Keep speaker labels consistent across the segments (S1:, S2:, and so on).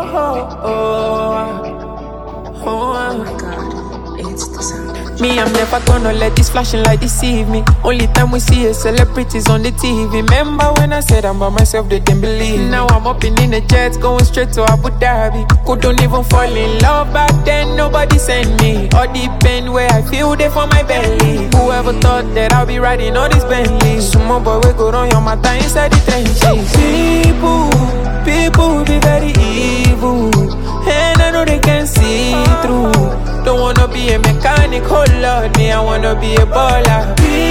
S1: Oh my God, it's the sound. Me, I'm never gonna let this flashing light deceive me. Only time we see is celebrities on the TV. Remember when I said I'm by myself, they didn't believe. Now I'm up in the jets, going straight to Abu Dhabi. Couldn't even fall in love back then, nobody sent me. All the pain where I feel they for my belly. Whoever thought that I'll be riding all these Bentleys? Some boy we go on your matter inside the trenches. People be very evil, and I know they can see through. Don't wanna be a mechanic, oh Lord, me, I wanna be a baller.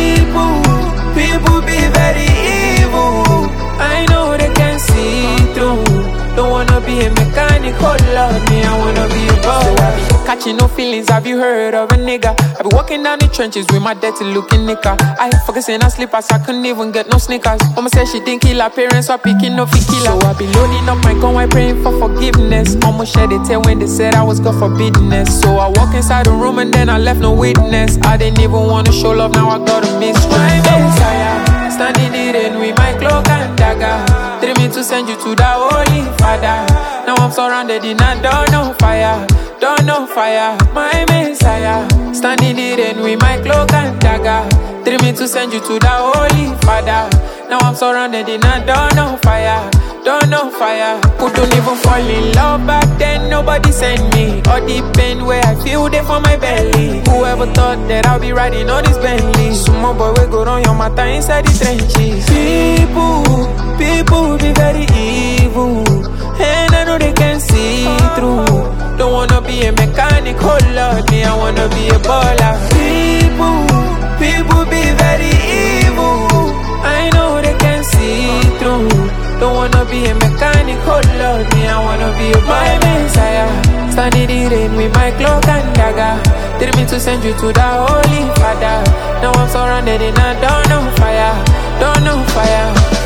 S1: People be very evil, I know they can see through. Don't wanna be a mechanic, oh Lord, me, I wanna be a baller. So I be catching no feelings, have you heard of a nigga? I be walking down the trenches with my dirty looking nigga. I focusing on slippers, I couldn't even get no sneakers. Mama said she didn't kill her parents, so I picking no killer. So I be loading up my gun, I praying for forgiveness. Almost shed a tear when they said I was God forbiddenness. So I walk inside the room and then I left no witness. I didn't even wanna show love, now I got a mistress. My Messiah, standing in the rain with my cloak and dagger. Tell me to send you to the Holy Father. Now I'm surrounded in a don't know fire. My Messiah, standing in the rain with my cloak and dagger. Tell me to send you to the Holy Father. Now I'm surrounded in a don't know fire. Couldn't even fall in love back then, nobody sent me. All the pain where I feel they for my belly. Whoever thought that I'll be riding all these Bentleys? Some boy we go on your matter inside the trenches. People be very evil, and I know they can see through. Don't wanna be a mechanic, oh Lord, me, I wanna be a baller. People be very evil, I know they can see through. Don't wanna be a mechanic, oh Lord, me, I wanna be a my Messiah. Standing in the rain with my cloak and dagger. Tell me to send you to the Holy Father. Now I'm surrounded in a don't know fire.